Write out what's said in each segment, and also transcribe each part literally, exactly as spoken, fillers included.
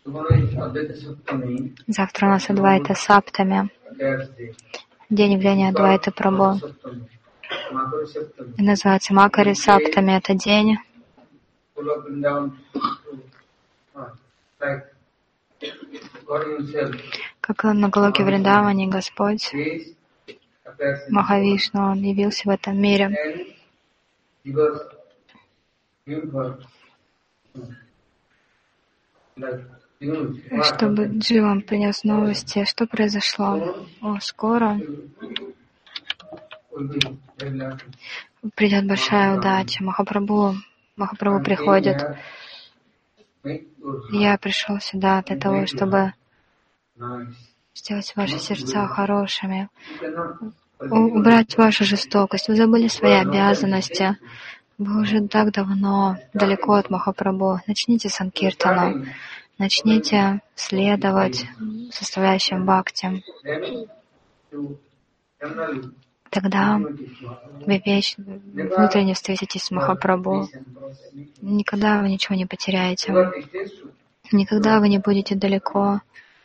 Завтра у нас Адвайта Саптами, день явления Адвайта Прабху. И называется Макари Саптами. Это день, как на Галоке Вриндаване Господь Махавишну, Он явился в этом мире, чтобы Дживам принес новости, что произошло. О, скоро придет большая удача. Махапрабху, Махапрабху приходит. Я пришел сюда для того, чтобы сделать ваши сердца хорошими, убрать вашу жестокость. Вы забыли свои обязанности. Вы уже так давно далеко от Махапрабху. Начните санкиртану. Начните следовать составляющим бхакти. Тогда вы вечно, внутренне встретитесь с Махапрабху. Никогда вы ничего не потеряете. Никогда вы не будете далеко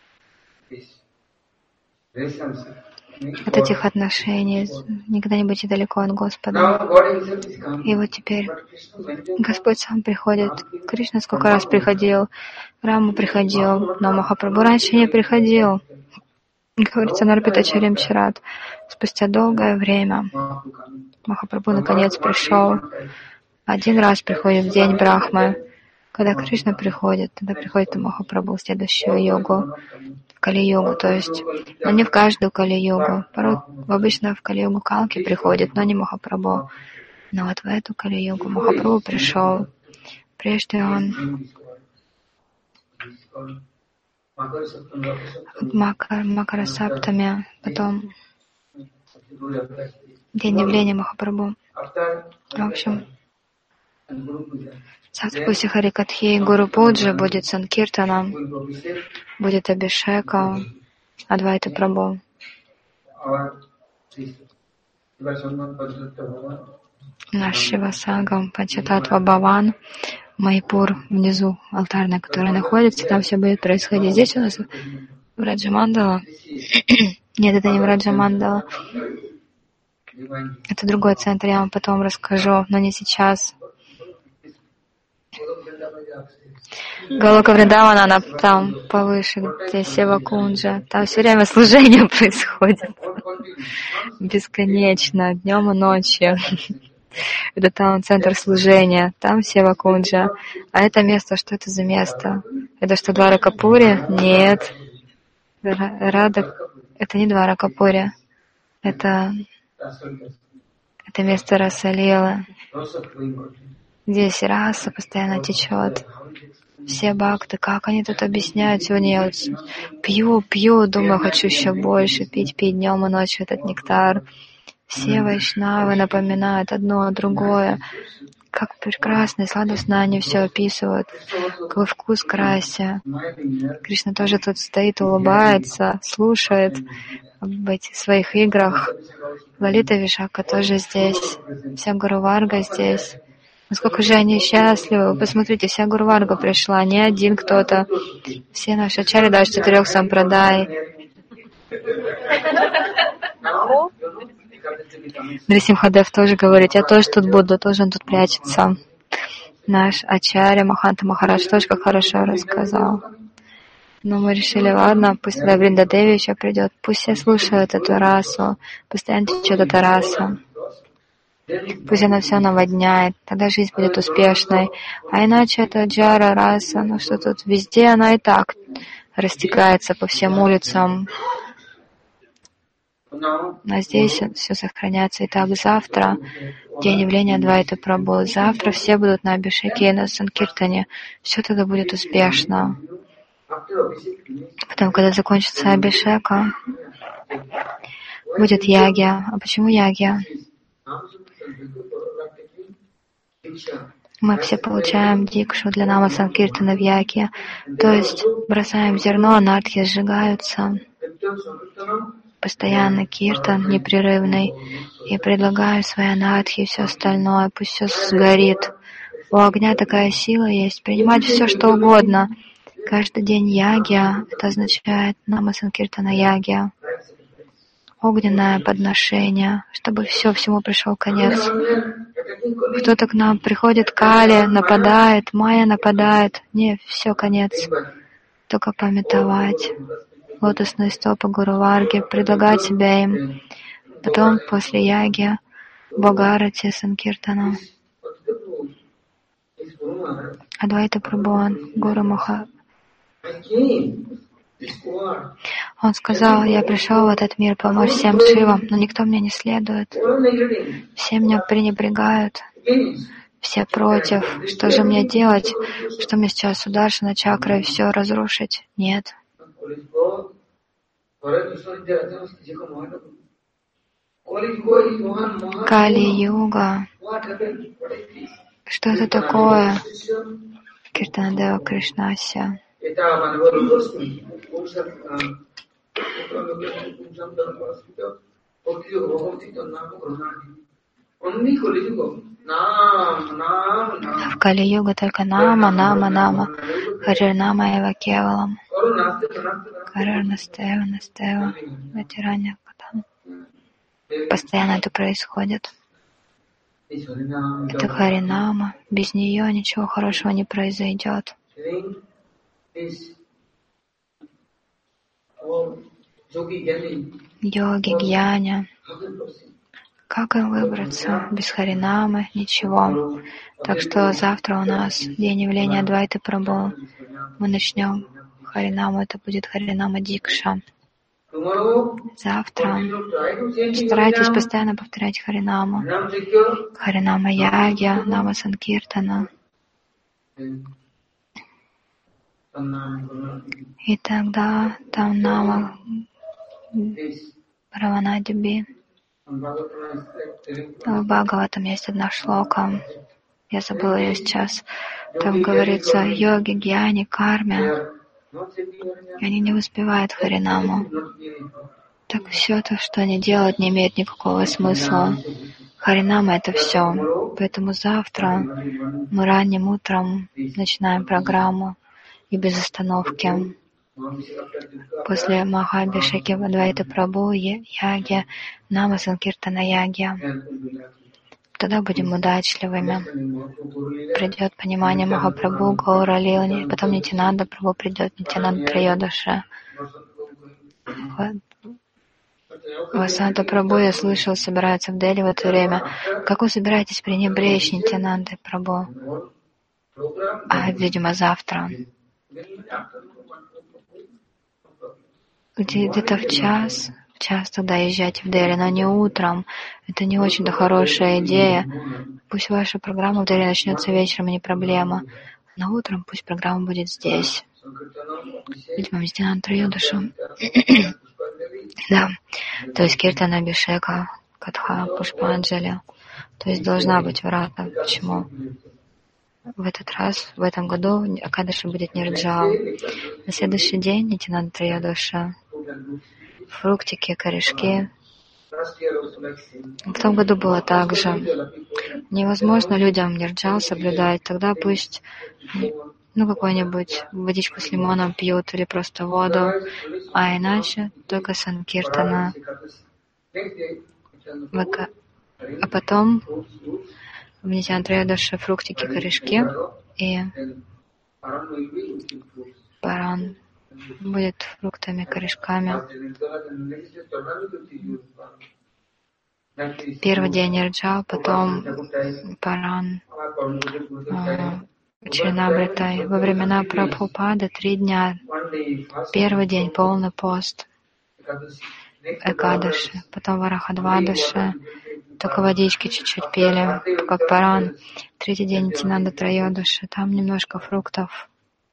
от этих отношений. Никогда не будете далеко от Господа. И вот теперь Господь сам приходит. Кришна сколько раз приходил, Рама приходил, но Махапрабху раньше не приходил. Говорится Нарпитачарьям Чарат. Спустя долгое время Махапрабху наконец пришел. Один раз приходит в день Брахмы. Когда Кришна приходит, тогда приходит и Махапрабху в следующую йогу, в Кали-йогу, то есть, но не в каждую Кали-йогу. Порой обычно в Кали-йогу Калки приходит, но не Махапрабху. Но вот в эту Кали-йогу Махапрабху пришел. Прежде он Макар, Макара Саптами, потом день явления Махапрабху. В общем, завтра после Харикатхи Гуру Пуджа будет Санкиртана, будет Абишека Адвайта Прабху. Наш Шивасангам Панчататва Бхаван, Майпур, внизу алтарная, которая находится, там все будет происходить. Здесь у нас в Раджамандала. Нет, это не в Раджамандала. Это другой центр, я вам потом расскажу, но не сейчас. Галока Вриндавана, она там повыше, где Сева Кунджа. Там все время служение происходит. Бесконечно, днем и ночью. Это там центр служения, там Сева Кунджа. А это место, что это за место? Это что, Дваракапури? Нет. Рада, это не Дваракапури. Это, это место Расалилы. Здесь раса постоянно течет. Все бхакты, как они тут объясняют? Сегодня я вот пью, пью, думаю, хочу еще больше пить, пить днем и ночью этот нектар. Все вайшнавы напоминают одно другое. Как прекрасно и сладостно они все описывают. Какой вкус к расе. Кришна тоже тут стоит, улыбается, слушает об этих своих играх. Лалита Вишака тоже здесь. Вся Гуру Варга здесь. Насколько же они счастливы. Вы посмотрите, вся Гуру Варга пришла, не один кто-то. Все наши ачарьи, даже четырех сампрадай. Нрисимхадев тоже говорит, я тоже тут буду, тоже он тут прячется. Наш ачарья Маханта Махарадж тоже как хорошо рассказал. Но мы решили, ладно, пусть Вринда Деви еще придет, пусть все слушают эту расу, постоянно течет эта раса. Пусть она все наводняет, тогда жизнь будет успешной. А иначе это джара, раса, ну что тут, везде она и так растекается по всем улицам. А здесь все сохраняется. Итак, завтра день явления Адвайта Прабху. Завтра все будут на Абишеке и на Санкиртане. Все тогда будет успешно. Потом, когда закончится Абишека, будет ягья. А почему ягья? Мы все получаем дикшу для нама Санкиртана в ягье. То есть бросаем зерно, анархи сжигаются. Постоянный киртан, непрерывный. Я предлагаю свои анархи и все остальное, пусть все сгорит. У огня такая сила есть, принимать все, что угодно. Каждый день ягья, это означает нама санкиртана ягья, огненное подношение, чтобы все, всему пришел конец. Кто-то к нам приходит, Кали нападает, Майя нападает. Не, все, конец. Только памятовать. Лотосные стопы Гуру Варги, предлагать себя им. Потом, после яги, Бхагарати, Санкиртана. Адвайта Прабху, Гуру Маха. Он сказал, я пришел в этот мир помочь всем шивам, но никто мне не следует. Все меня пренебрегают. Все против. Что же мне делать? Что мне сейчас Сударшана чакрой все разрушить? Нет. Кали-юга. Что это такое? Киртанадева Кришнася. В Кали-юга только нама, нама, нама. Харир нама эва кевалам. Харир настева, настева. Ветеране катам. Постоянно это происходит. Это харинама. Без нее ничего хорошего не произойдет. Йоги, гьяня. Как им выбраться? Без харинамы ничего. Так что завтра у нас день явления Адвайты Прабху. Мы начнем харинаму. Это будет харинама Дикша. Завтра старайтесь постоянно повторять харинаму. Харинама Ягья, Нама Санкиртана. И тогда там Нама Раванадиби. В Бхагаватам есть одна шлока. Я забыла ее сейчас. Там говорится, йоги, гьяни, карме. И они не успевают харинаму. Так все то, что они делают, не имеет никакого смысла. Харинама — это все. Поэтому завтра мы ранним утром начинаем программу и без остановки. После Махабхишеки Адвайты Прабху, яги, Нама Санкиртана яги. Тогда будем удачливыми. Придет понимание Махапрабху, Гаура Лилани, потом Нитянанда Прабху придет, Нитянанда Трайодаши. Васанта Прабху, я слышал, собирается в Дели в это время. Как вы собираетесь пренебречь Нитянандой Прабху? А, видимо, завтра. Где-то в час, в час тогда езжайте в Дели, но не утром. Это не очень-то хорошая идея. Пусть ваша программа в Дели начнется вечером, не проблема. Но утром пусть программа будет здесь. Видимо, Нитянанда Трайодаши. Да, то есть Киртана Абхишека, Катха, Пушпанджали. То есть должна быть врата. Почему? В этот раз, в этом году, Акадаши будет Нирджал. На следующий день Нитянанда Трайодаши. Фруктики, корешки. В том году было так же. Невозможно людям Нирджал соблюдать. Тогда пусть ну какую-нибудь водичку с лимоном пьют или просто воду. А иначе только санкиртана. А потом в Нитянанда Трайодаши фруктики, корешки и паран будет фруктами, корешками. Первый день Нирджал, потом паран, Чаринамритай. Во времена Прабхупады три дня. Первый день полный пост, Экадаши, потом Варахадвадаши, только водички чуть-чуть пели, как паран. Третий день Нитянанда Трайодаши, там немножко фруктов.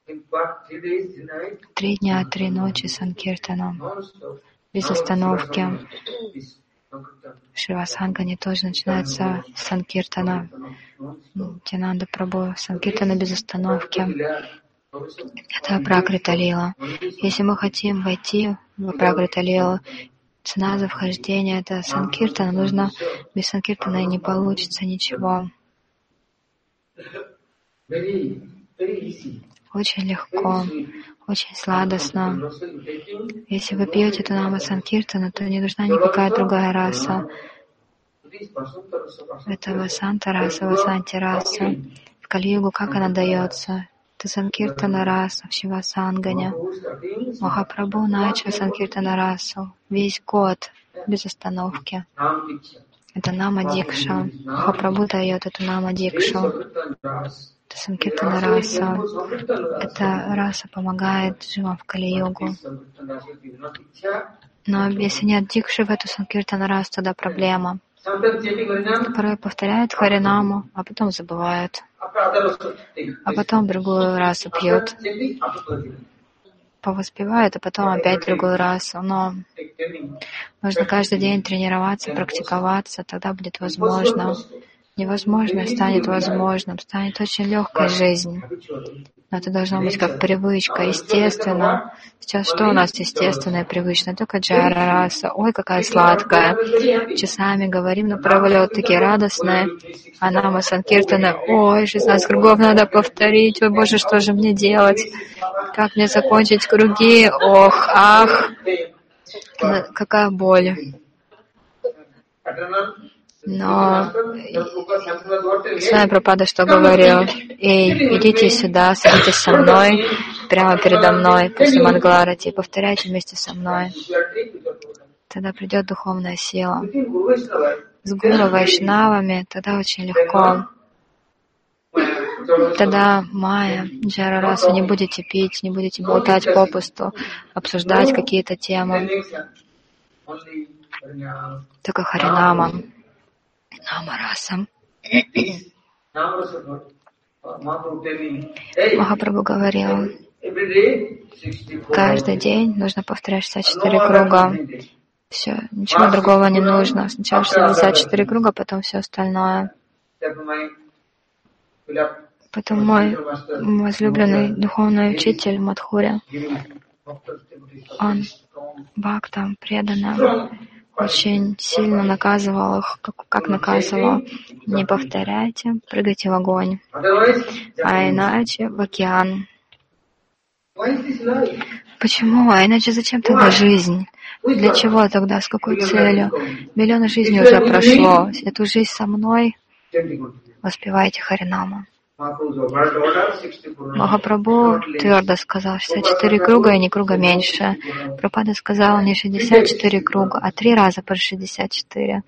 Три дня, три ночи Санкиртана, без остановки. Шривасангани тоже начинается с Санкиртана. Нитянанда Прабху, Санкиртана без остановки. Это Пракрита Лила. Если мы хотим войти в Пракрита Лилу, цена за вхождение — это Санкиртана. Нужно без Санкиртана и не получится ничего. очень легко, очень сладостно. Если вы пьете эту Нама Санкиртану, то не нужна никакая другая раса. Это Васанта раса, Васанти раса. В Кали-югу как она дается? Это Санкиртана раса в Шивасанганя. Махапрабху начал Санкиртана расу весь год без остановки. Это Нама Дикша. Махапрабху дает эту Нама Дикшу. Это Санкиртана раса. Эта раса помогает живым в Кали-югу. Но если нет Дикши в эту Санкиртана расу, тогда проблема. Порой повторяют Харинаму, а потом забывают. А потом другую расу пьют. Повоспевают, а потом опять другую расу. Но нужно каждый день тренироваться, практиковаться, тогда будет возможно. Невозможное станет возможным, станет очень легкой жизнь. Но это должно быть как привычка, естественно. Сейчас что у нас естественное, привычное? Только джара раса. Ой, какая сладкая. Часами говорим на проволет, такие радостные. А Нама Санкиртана, ой, шестнадцать кругов надо повторить. Ой, Боже, что же мне делать? Как мне закончить круги? Ох, ах. Какая боль. Но Свами Прабхупада что говорил? Эй, идите сюда, садитесь со мной, прямо передо мной, после Мангаларати, повторяйте вместе со мной. Тогда придет духовная сила. С гуру вайшнавами тогда очень легко. Тогда майя, джара расу, не будете пить, не будете болтать попусту, обсуждать какие-то темы. Только Харинама. Намарасам. Махапрабху говорил, каждый день нужно повторять шестьдесят четыре круга. Все, ничего другого не нужно. Сначала шестьдесят четыре круга, потом все остальное. Потом мой возлюбленный духовный учитель Мадхуря, он бхактам преданно очень сильно наказывал их, как, как наказывал. Не повторяйте, прыгайте в огонь, а иначе в океан. Почему? А иначе зачем тогда жизнь? Для чего тогда? С какой целью? Миллионы жизней уже прошло. Эту жизнь со мной воспевайте Харинаму. Махапрабху твердо сказал, шестьдесят четыре круга и ни круга меньше. Прабхупада сказал не шестьдесят четыре круга, а три раза по шестьдесят четыре.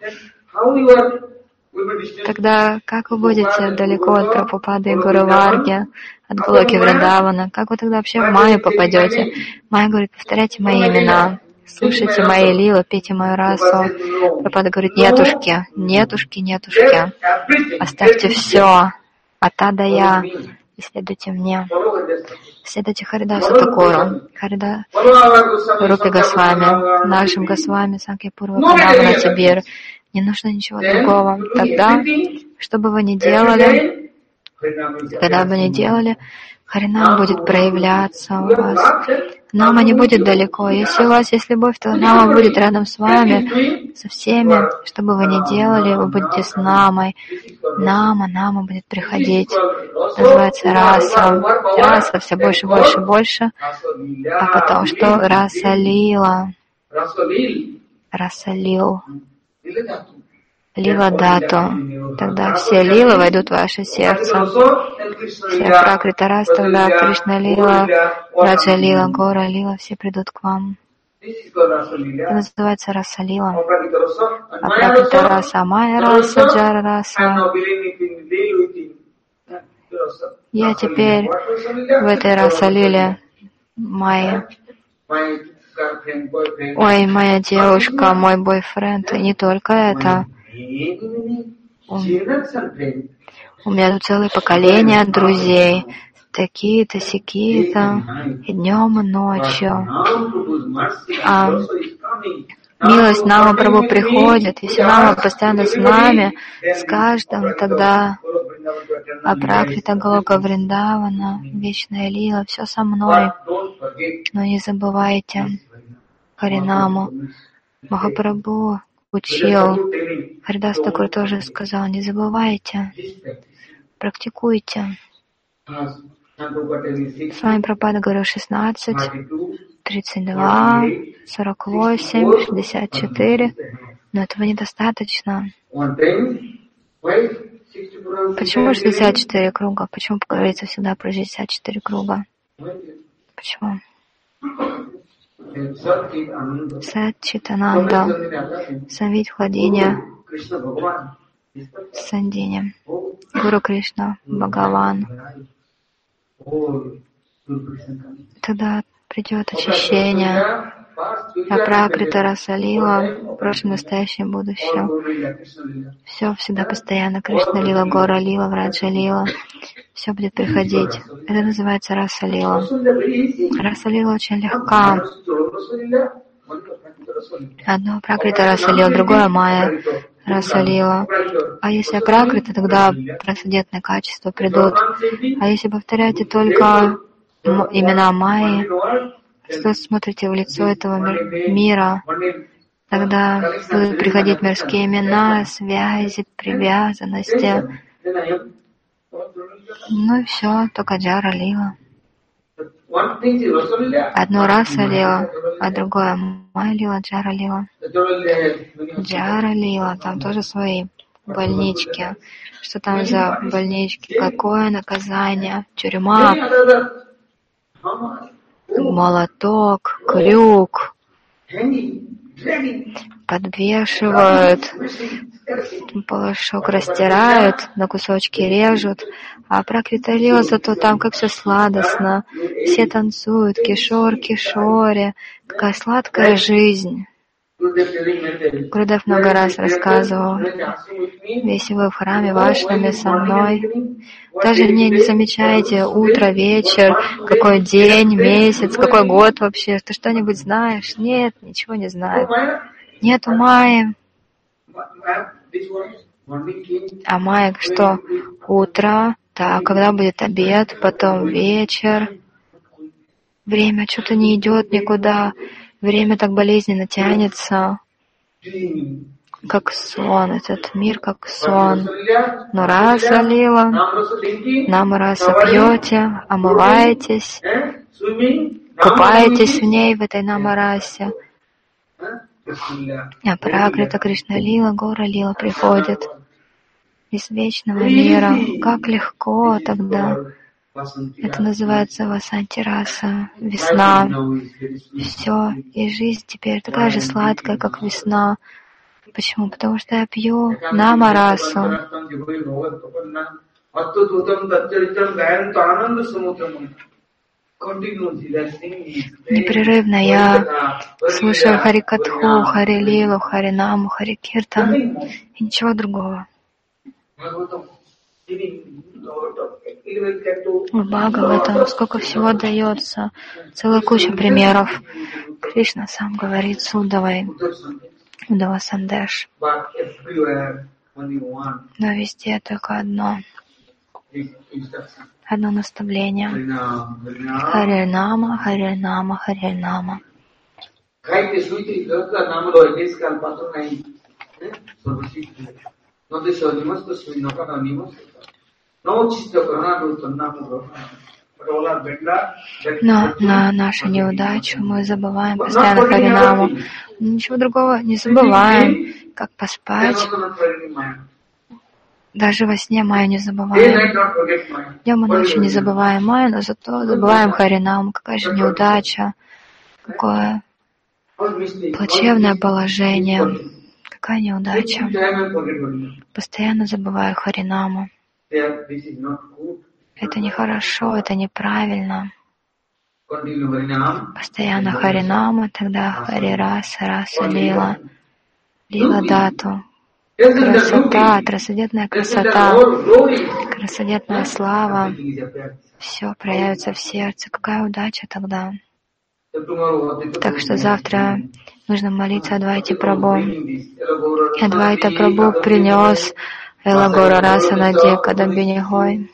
Тогда как вы будете далеко от Прабхупады и Гуру Варги, от Голоки Вриндавана? Как вы тогда вообще в Майю попадете? Майя говорит, повторяйте мои имена, слушайте мои лилы, пейте мою расу. Прабхупада говорит, нетушки, нетушки, нетушки, оставьте все. Атада я, и следуйте мне. Следуйте Харидасу Такуру, Харида Рупи Госвами, нашим Госвами, Санкья Пурва Пранавана Тибир. Не нужно ничего другого. Тогда, что бы вы ни делали, когда бы ни делали, Харинам будет проявляться у вас. Нама не будет далеко. Если у вас есть любовь, то Нама будет рядом с вами, со всеми. Что бы вы ни делали, вы будете с Намой. Нама, Нама будет приходить. Называется раса. Раса все больше, больше, больше. А потом что? Раса лила. Раса лил. Лила дату. Тогда все лилы войдут в ваше сердце. Все пракрита рас, тогда Кришна лила, Раджа лила, Гора лила, все придут к вам. Это называется раса лила. А пракрита раса, майя раса, джара раса. Я теперь в этой раса лиле майя. Ой, моя девушка, мой бойфренд, и не только это. У, у меня тут целое поколение друзей, такие-то, сякие-то, и днем, и ночью. А милость Нама Прабху приходит, если Нама постоянно с нами, с каждым, тогда Апракрита Голока Вриндавана, вечная лила, все со мной. Но не забывайте Харинаму. Махапрабху учил, Харидас Такур тоже сказал, не забывайте, практикуйте. С вами Прабхупада говорил шестнадцать, тридцать два, сорок восемь, шестьдесят четыре, но этого недостаточно. Почему шестьдесят четыре круга? Почему говорится всегда про шестьдесят четыре круга? Почему? Сат-чит-ананда, Самвит владения Сандини, Гуру Кришна, Бхагаван. Тогда придет очищение, Апракрита Раса Лила, прошлое, настоящее, будущее. Все всегда постоянно. Кришна Лила, Гора Лила, Враджа Лила. Все будет приходить. Это называется Раса Лила. Раса Лила очень легка. Одно Апракрита Раса Лила, другое Майя Раса Лила. А если Апракрита, тогда трансцендентные качества придут. А если повторяете только имена Майи, что смотрите в лицо этого мира, тогда будут приходить мирские имена, связи, привязанности. Ну и все, только Джара Лила. Одно Раса Лила, а другое Майя Лила, Джара Лила. Джара Лила, там тоже свои больнички. Что там за больнички? Какое наказание? Тюрьма. Молоток, крюк, подвешивают, полошок растирают, на кусочки режут, а Пракрита Лила зато там как все сладостно, все танцуют, кишор, кишоре, какая сладкая жизнь. Гурудев много раз рассказывал, если вы в храме Вашнами со мной, даже не, не замечаете утро, вечер, какой день, месяц, какой год вообще, ты что-нибудь знаешь? Нет, ничего не знаю. Нету Майи. А Майя что? Утро, так, когда будет обед, потом вечер. Время что-то не идет никуда. Время так болезненно тянется, как сон, этот мир как сон. Но Раса Лила, нам Раса пьете, омываетесь, купаетесь в ней, в этой Намарасе. А Пракрита Кришна Лила, Гора Лила приходит из вечного мира. Как легко тогда. Это называется Васанти Раса, весна. Все, и жизнь теперь такая же сладкая, как весна. Почему? Потому что я пью Намарасу. Непрерывно я слушаю Харикатху, Харилилу, Харинаму, Харикиртан и ничего другого. В Бхагаватам сколько всего дается, целая куча примеров. Кришна сам говорит с Удавой, Удава Сандеш. Но везде только одно, одно наставление. Харинама, Харинама, Харинама. Но на нашу неудачу мы забываем постоянно Харинаму. Ничего другого не забываем, как поспать. Даже во сне Майю не забываем. Днем и ночью не забываем Майю, но зато забываем Харинаму. Какая же неудача, какое плачевное положение, какая неудача. Постоянно забываю Харинаму. Это нехорошо, это неправильно. Постоянно Харинама, тогда Харираса, Раса Лила, Лила Дату. Красота, трансцендентная красота, трансцендентная слава. Все проявится в сердце. Какая удача тогда. Так что завтра нужно молиться Адвайте Прабху. И Адвайта Прабху принес Эла Гора Раса Нади Кадамбинихой.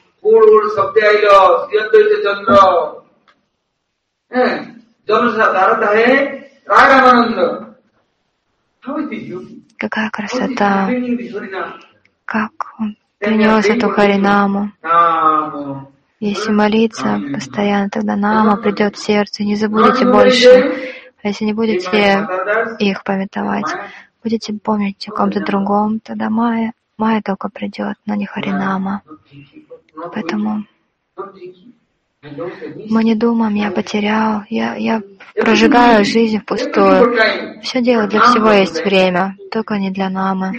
Какая красота! Как он принес эту Харинаму. Если молиться постоянно, тогда нама придет в сердце, не забудете больше. А если не будете их памятовать, будете помнить о ком-то другом, тогда майя, майя только придет, но не харинама. Поэтому мы не думаем, я потерял, я, я прожигаю жизнь впустую. Все дело для всего есть время, только не для намы.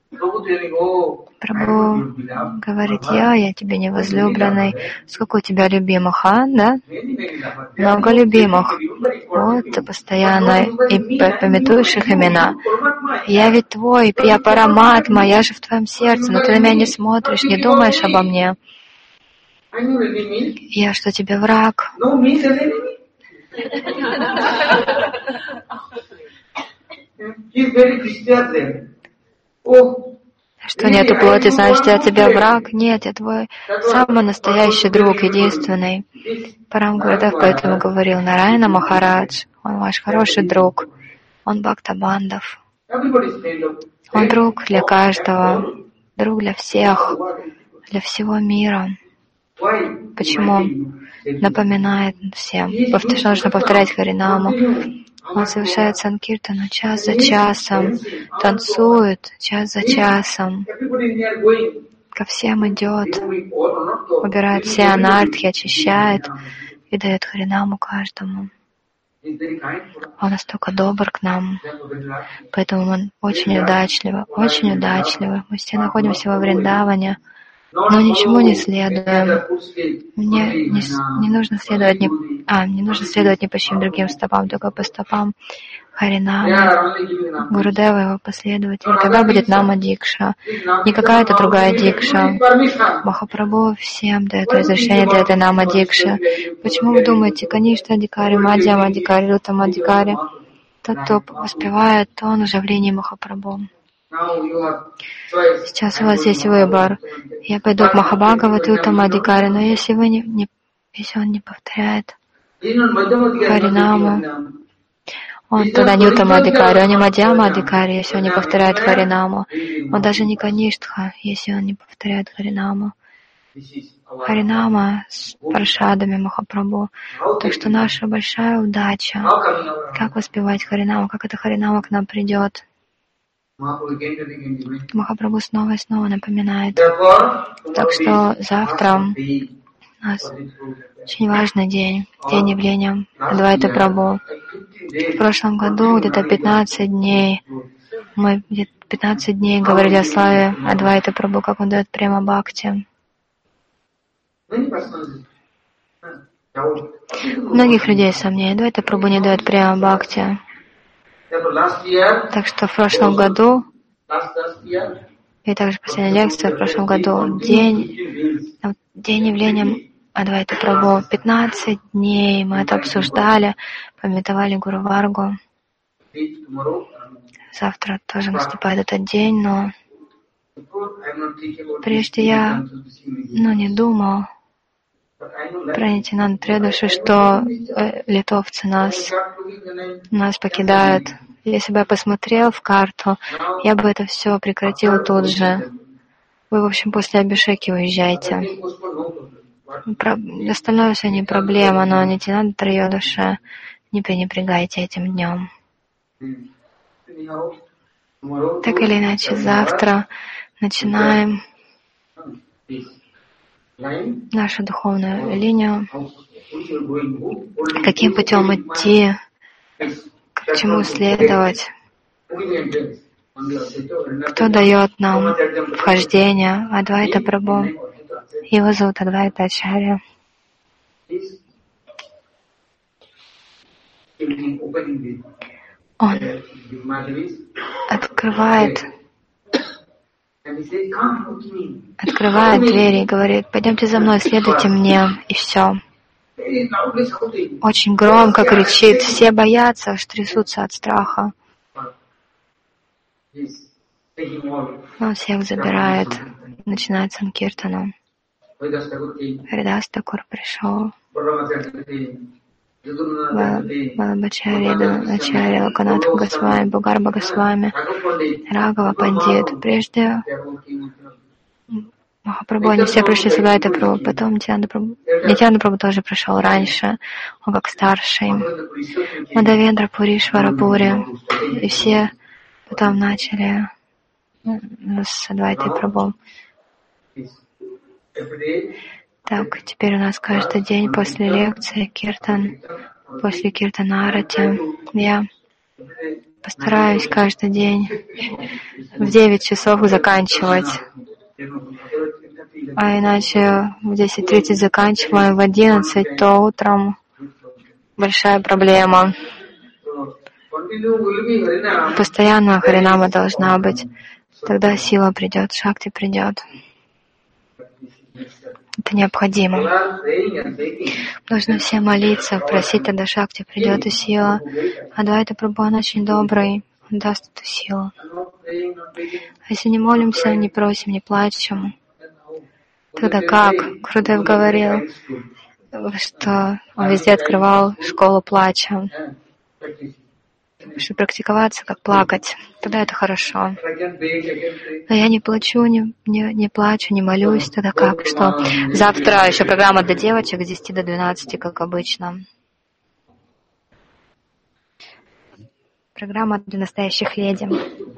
Прабху говорит, я, я тебе не возлюбленный. Сколько у тебя любимых, а, да? Много любимых. Вот ты постоянно и пометуешь их имена. Я ведь твой, я параматма, я же в твоем сердце, но ты на меня не смотришь, не думаешь обо мне. Я что, тебе враг? Что нету плоти, значит, я тебе враг? Нет, я твой самый настоящий друг, единственный. Парам Гурудев поэтому говорил, Нараяна Махарадж, он ваш хороший друг, он Бхактабандав. Он друг для каждого, друг для всех, для всего мира. Почему? Напоминает всем, что нужно повторять Харинаму. Он совершает санкиртану час за часом, танцует час за часом, ко всем идет, убирает все анархи, очищает и дает Харинаму каждому. Он настолько добр к нам, поэтому он очень удачливый, очень удачливый. Мы все находимся во Вриндаване, но ничему не следуем. Мне не, не нужно следовать ни, а, не нужно следовать ни по чьим другим стопам, только по стопам Харинамы, Гурудева, его последователей. Когда будет нама дикша? Не какая-то другая дикша. Махапрабху всем дает разрешение для этой нама дикши. Почему вы думаете, Каништа Адикари, Мадьяма Адикари, Рутама Адикари? Тот, кто воспевает, то он уже в линии Махапрабху. Сейчас у вас есть выбор. Я пойду к Махабхагавату Уттама Адикари, но если вы не, не, если он не повторяет Харинаму, он тогда не Уттама Адикари, он не Мадьяма Адикари, если он не повторяет Харинаму. Он даже не Каништха, если он не повторяет Харинаму. Харинама с паршадами Махапрабху. Так что наша большая удача, как воспевать Харинаму, как эта Харинама к нам придет. Махапрабху снова и снова напоминает. Так что завтра у нас очень важный день, день явления Адвайта Прабху. В прошлом году где-то пятнадцать дней, мы где-то пятнадцать дней говорили о славе Адвайта Прабху, как он дает према бхакти. У многих людей сомнения, Адвайта Прабху не дает према бхакти. Так что в прошлом году, и также последняя лекция в прошлом году, день, день явления Адвайта Прабху, пятнадцать дней мы это обсуждали, памятовали Гуру Варгу. Завтра тоже наступает этот день, но прежде я ну, не думал про Нитьянанду Триядаши, что литовцы нас, нас покидают. Если бы я посмотрел в карту, я бы это все прекратил тут же. Вы, в общем, после Абхишеки уезжайте. Про... Остальное все не проблема, но Нитьянанда Триядаши не пренебрегайте этим днем. Так или иначе, завтра начинаем нашу духовную линию. Каким путем идти, к чему следовать, кто дает нам вхождение. Адвайта Прабху. Его зовут Адвайта Ачарья. Он открывает, открывает двери и говорит: пойдемте за мной, следуйте мне, и все. Очень громко кричит, все боятся, аж трясутся от страха. Он всех забирает, начинает санкиртану. Харидас Такур пришел. Валабхачарья, Ачарья, Локанатха Госвами, Бугарба Госвами, Рагава Пандит. Прежде Махапрабху, они все пришли с Адвайта Прабху, потом Нитьянанда Прабху. Нитьянанда Прабху тоже пришел раньше, он как старший. Мадавендра Пури, Швара Пури. И все потом начали с Адвайтой Прабху. Так, теперь у нас каждый день после лекции киртан, после киртана арати. Я постараюсь каждый день в девять часов заканчивать. А иначе в десять тридцать заканчиваем, в одиннадцать, то утром большая проблема. Постоянно харинама должна быть. Тогда сила придет, шакти придет. Это необходимо. Нужно все молиться, просить, тогда шакти придет и сила. Адвайта Прабху, он очень добрый, он даст эту силу. А если не молимся, не просим, не плачем, тогда как? Гурудев говорил, что он везде открывал школу плача. Чтобы практиковаться, как плакать, тогда это хорошо. Но я не плачу, не, не, не плачу, не молюсь, тогда как? Что? Завтра еще программа для девочек с десяти до двенадцати, как обычно. Программа для настоящих леди.